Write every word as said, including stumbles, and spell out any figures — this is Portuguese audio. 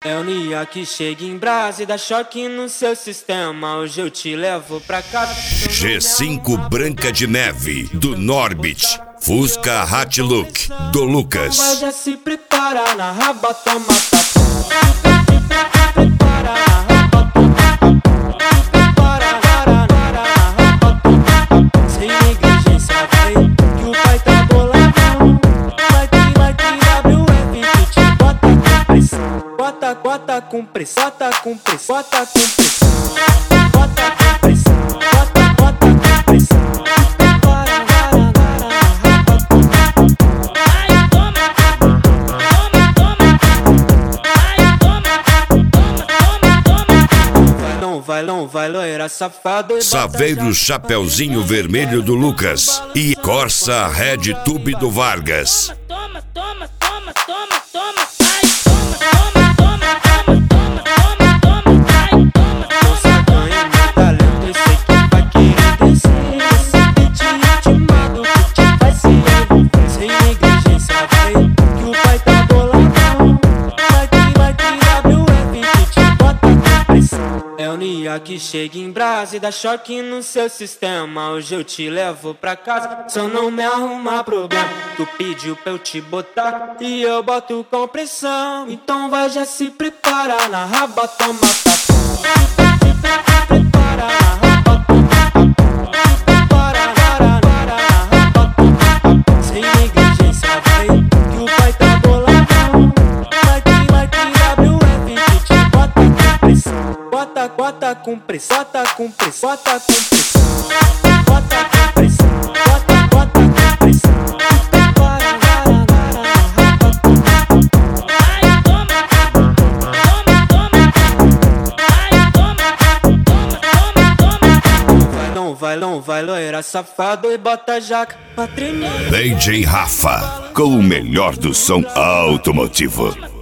É o Nia que chega em brasa e dá choque no seu sistema. Hoje eu te levo pra casa. G cinco Branca de Neve, do Norbit. Fusca Hat Look, do Lucas. Mas já se prepara na raba, toma tapa. Bota, bota com pressão, bota com pressão, bota com pressão, bota com pressão, bota, bota com pressão. Ai, toma, toma, toma, ai, toma, toma, toma. Não vai, não vai, loira safado. Saveiro Chapeuzinho Vermelho do Lucas e Corsa Red Tube do Vargas. Toma, toma, toma, toma, toma. É o Nia que chega em brasa e dá choque no seu sistema. Hoje eu te levo pra casa, só não me arruma problema. Tu pediu pra eu te botar e eu boto com pressão. Então vai, já se prepara na raba, toma tapa. Prepara na raba, toma tapa. Prepara na raba, toma tapa. Sem negligência vai, que o pai tá boladão. Vai que, vai que W F que te bota com pressão. Bota, bota com pressão, bota com pressão, bota com pressão, bota com pressão, bota, bota com pressão. Ai, toma, toma, toma, ai, toma, toma, toma. Não vai, não vai, loira safado e bota jaca pra tremer. D J Rafa, com o melhor do som automotivo.